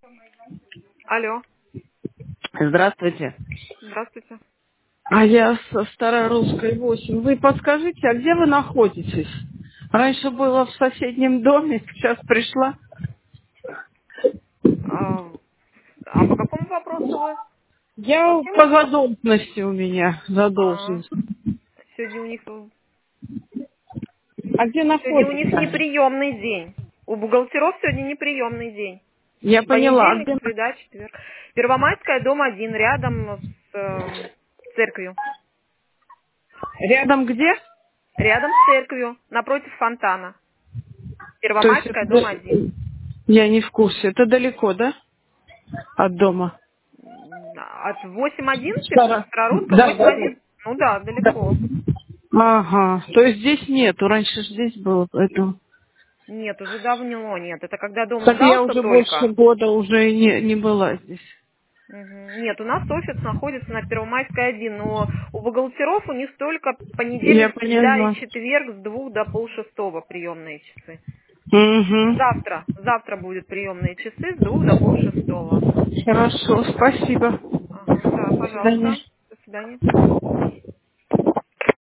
Алло, Здравствуйте. здравствуйте. А я со Старорусской 8. Вы подскажите, а где вы находитесь? Раньше было в соседнем доме, сейчас пришла. А, а по какому вопросу вы? Я Вообще, по задолженности у меня а, задолженность. сегодня у них А где сегодня у них находитесь? неприемный день. У бухгалтеров сегодня неприемный день. Я поняла. А Понедельник, где... среда, четверг. Первомайская, дом 1, рядом с церковью. Рядом где? Рядом с церковью, напротив фонтана. То есть Первомайская, дом 1. я не в курсе. Это далеко, да? От дома. От 8.1, Стара. Старорусская Да, да, да. 8.1. Ну да, Да. далеко. Ага. То есть здесь нету. Раньше ж здесь было, поэтому... Нет, уже давно нет. Это когда дом Так я сдался уже больше только. года уже не была здесь. Мгм. Нет, у нас офис находится на Первомайской 1, но у бухгалтеров у них только Я понедельник, среда и поняла. четверг с 2 до полшестого приемные часы. Угу. Завтра будут приемные часы с 2 до полшестого. Хорошо, спасибо. Ага, да, До свидания. пожалуйста. До свидания.